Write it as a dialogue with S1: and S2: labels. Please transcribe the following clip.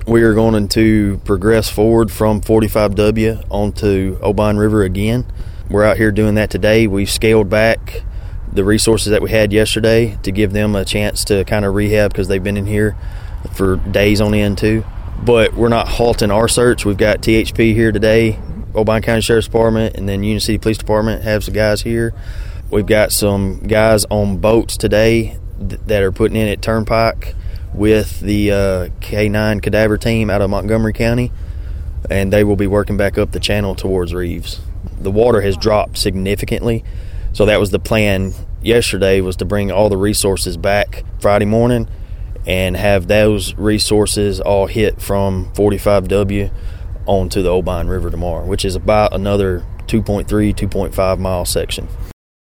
S1: We are going to progress forward from 45W onto Obion River again. We're out here doing that today. We've scaled back the resources that we had yesterday to give them a chance to kind of rehab because they've been in here for days on end too. But we're not halting our search. We've got THP here today, Obion County Sheriff's Department, and then Union City Police Department have some guys here. We've got some guys on boats today that are putting in at Turnpike with the K9 cadaver team out of Montgomery County, and they will be working back up the channel towards Reeves. The water has dropped significantly, so that was the plan yesterday, was to bring all the resources back Friday morning and have those resources all hit from 45W onto the Obion River tomorrow, which is about another 2.3, 2.5 mile section.